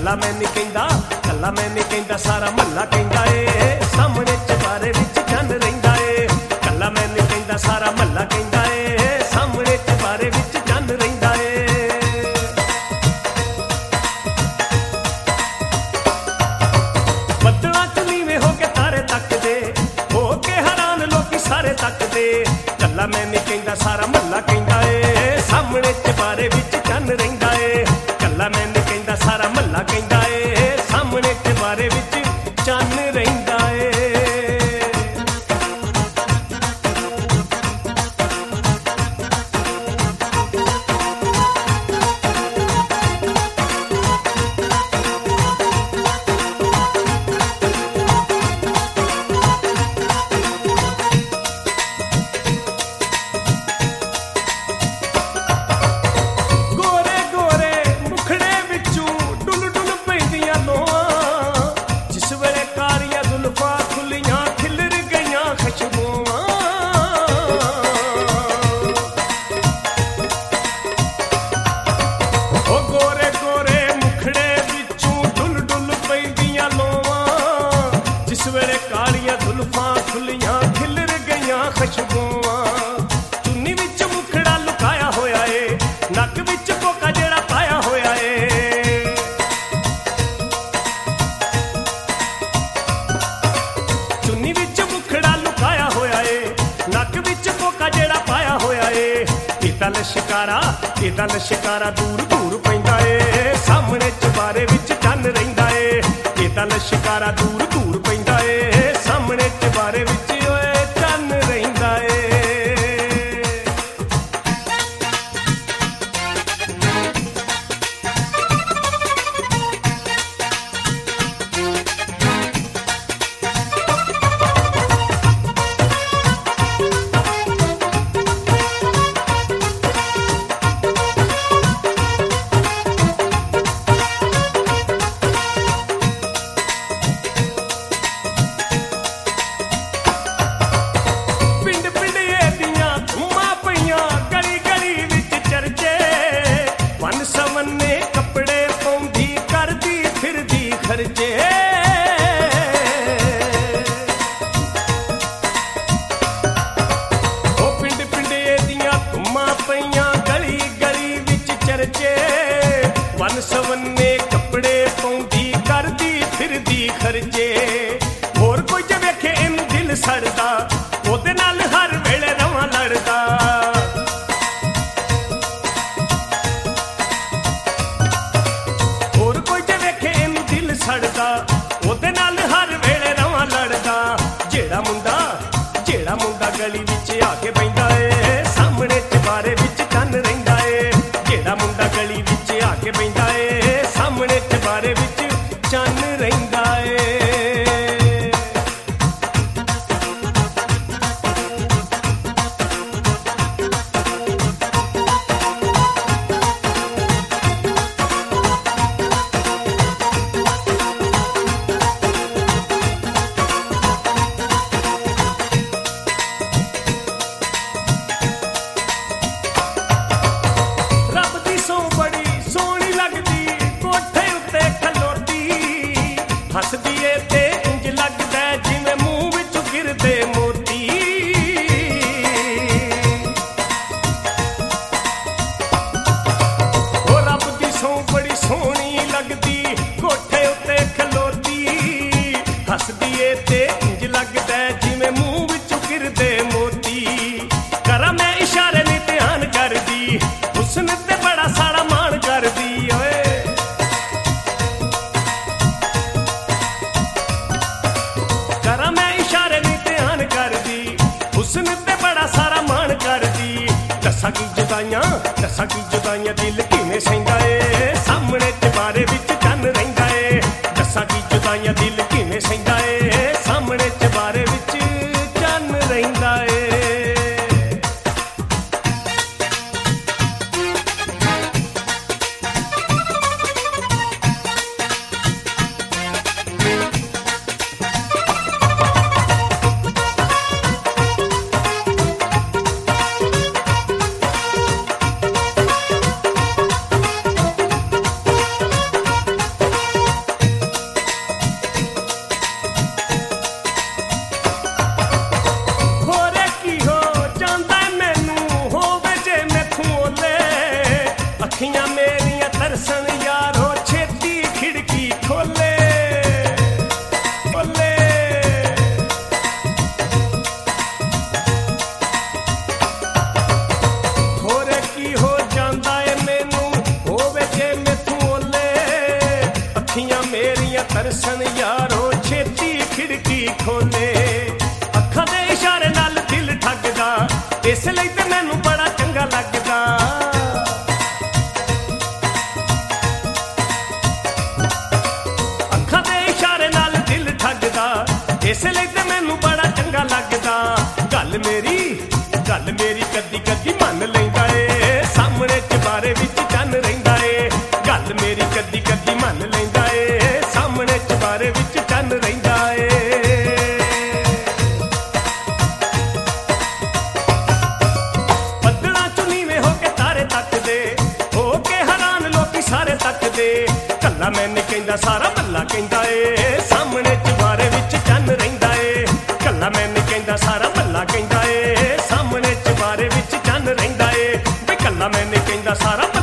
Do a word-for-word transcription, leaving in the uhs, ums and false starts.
कला मैं नहीं कहंदा कला मैं नहीं कहंदा सारा महला कहंदा ए सामने चबारे विच चन रहिंदा ए कला मैं नहीं कहंदा सारा महला कहंदा ए सामने चबारे विच चन रहिंदा ए बदला च नीवें हो के तारे तकदे हो के हैरान लोकी सारे तकदे कला मैं नहीं कहंदा सारा महला कहंदा ए सामने चबारे विच चन रहिंदा ए कला मैं नहीं कहंदा सारा महला कहंदा ए सामने चबारे विच चन रहिंदा ए शिकारा एदा शिकारा दूर दूर पैंदा ए सामने चबारे विच चन रहिंदा ए एदा शिकारा दूर दूर पैंदा ए सामने चबारे विच ओए चन रहिंदा ए गली विच आके पैंदा ए सामने चबारे विच चन रहिंदा ए जेड़ा मुंडा गली विच आके पैंदा ए सामने चबारे विच चन रहिंदा ए दसा की जुदाइयां दसा की जुदाइयां दिल किवें सहिंदा ए सामने चबारे विच चन रहिंदा ए दसा की जुदाइयां दिल किवें सहिंदा ए सामने चबारे विच चन रहिंदा ए ਦਰਸ਼ਨ ਯਾਰੋ ਛੇਤੀ ਖਿੜਕੀ ਖੋਲੇ। ਅੱਖਾਂ ਦੇ ਇਸ਼ਾਰੇ ਨਾਲ ਦਿਲ ਠੱਗਦਾ, ਇਸ ਲਈ ਤੇ ਮੈਨੂੰ ਬੜਾ ਚੰਗਾ ਲੱਗਦਾ। ਅੱਖਾਂ ਦੇ ਇਸ਼ਾਰੇ ਨਾਲ ਦਿਲ ਠੱਗਦਾ, ਇਸ ਲਈ ਤੇ ਮੈਨੂੰ ਬੜਾ ਚੰਗਾ ਲੱਗਦਾ। ਗੱਲ ਮੇਰੀ ਗੱਲ ਮੇਰੀ ਕਦੀ ਕਦੀ ਮੰਨ ਲੈਂਦਾ ਏ, ਸਾਹਮਣੇ ਚੁਬਾਰੇ ਵਿੱਚ ਚੰਨ ਰਹਿੰਦਾ ਏ। ਗੱਲ ਮੇਰੀ ਕਦੀ ਕਦੀ ਮੰਨ ਲੈਂਦਾ ਏ, ਸਾਹਮਣੇ ਚੁਬਾਰੇ ਵਿੱਚ ਚੰਨ ਰਹਿੰਦਾ ਏ। ਬੱਦਲਾਂ ਚੋਂ ਨੀਵੇਂ ਹੋ ਕੇ ਤਾਰੇ ਤੱਕਦੇ, ਹੋ ਕੇ ਹੈਰਾਨ ਲੋਕੀ ਸਾਰੇ ਤੱਕਦੇ। ਕੱਲਾ ਮੈਂ ਨੀ ਕਹਿੰਦਾ ਸਾਰਾ ਮੱਲਾ ਕਹਿੰਦਾ ਏ, ਸਾਹਮਣੇ ਚੁਬਾਰੇ ਵਿੱਚ ਚੰਨ ਰਹਿੰਦਾ ਏ। ਕੱਲਾ ਮੈਂ ਨੀ ਕਹਿੰਦਾ ਸਾਰਾ ਮੱਲਾ ਕਹਿੰਦਾ ਏ, ਸਾਹਮਣੇ ਚੁਬਾਰੇ ਵਿੱਚ ਚੰਨ ਰਹਿੰਦਾ ਏ। ਬਈ ਕੱਲਾ ਮੈਂ ਨੀ ਕਹਿੰਦਾ ਸਾਰਾ